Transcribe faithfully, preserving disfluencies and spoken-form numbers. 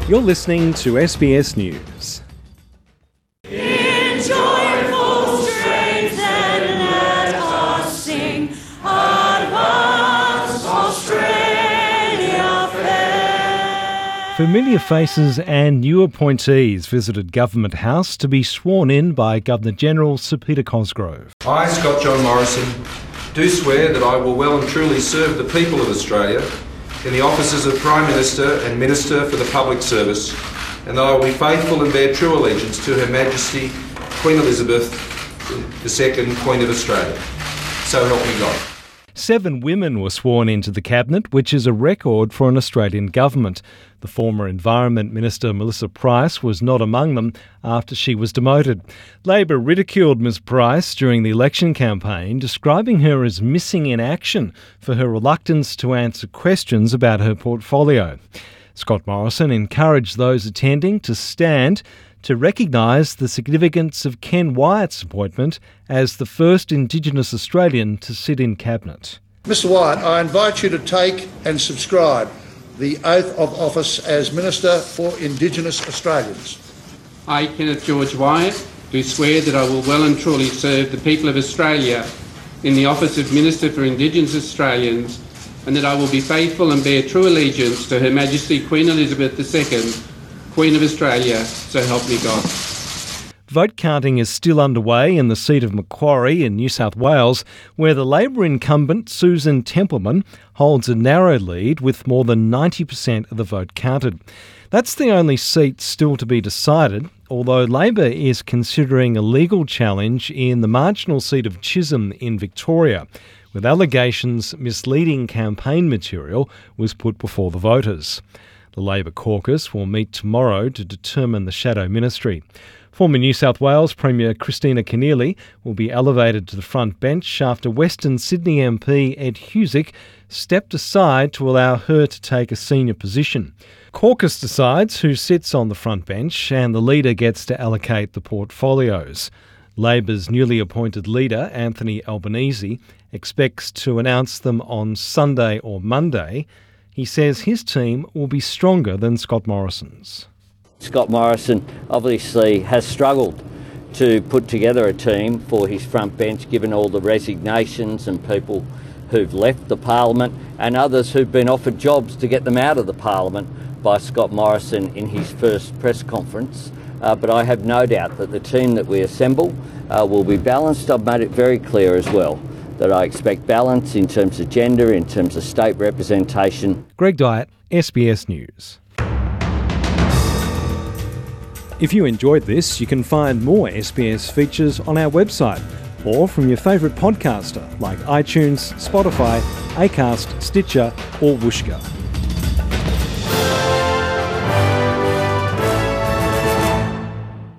You're listening to S B S News. In joyful strains then let us sing, Advance Australia Fair. Familiar faces and new appointees visited Government House to be sworn in by Governor-General Sir Peter Cosgrove. I, Scott John Morrison, do swear that I will well and truly serve the people of Australia in the offices of Prime Minister and Minister for the Public Service, and that I will be faithful and bear true allegiance to Her Majesty Queen Elizabeth the Second, Queen of Australia. So help me God. Seven women were sworn into the Cabinet, which is a record for an Australian government. The former Environment Minister Melissa Price was not among them after she was demoted. Labor ridiculed Ms Price during the election campaign, describing her as missing in action for her reluctance to answer questions about her portfolio. Scott Morrison encouraged those attending to stand to recognise the significance of Ken Wyatt's appointment as the first Indigenous Australian to sit in Cabinet. Mister Wyatt, I invite you to take and subscribe the oath of office as Minister for Indigenous Australians. I, Kenneth George Wyatt, do swear that I will well and truly serve the people of Australia in the office of Minister for Indigenous Australians, and that I will be faithful and bear true allegiance to Her Majesty Queen Elizabeth the Second, Queen of Australia, so help me God. Vote counting is still underway in the seat of Macquarie in New South Wales, where the Labor incumbent Susan Templeman holds a narrow lead with more than ninety percent of the vote counted. That's the only seat still to be decided, although Labor is considering a legal challenge in the marginal seat of Chisholm in Victoria, with allegations misleading campaign material was put before the voters. The Labor caucus will meet tomorrow to determine the shadow ministry. Former New South Wales Premier Christina Keneally will be elevated to the front bench after Western Sydney M P Ed Husic stepped aside to allow her to take a senior position. Caucus decides who sits on the front bench, and the leader gets to allocate the portfolios. Labor's newly appointed leader, Anthony Albanese, expects to announce them on Sunday or Monday. He says his team will be stronger than Scott Morrison's. Scott Morrison obviously has struggled to put together a team for his front bench, given all the resignations and people who've left the Parliament and others who've been offered jobs to get them out of the Parliament by Scott Morrison in his first press conference. Uh, but I have no doubt that the team that we assemble uh, will be balanced. I've made it very clear as well that I expect balance in terms of gender, in terms of state representation. Greg Dyett, S B S News. If you enjoyed this, you can find more S B S features on our website or from your favourite podcaster like iTunes, Spotify, Acast, Stitcher or Whooshkaa.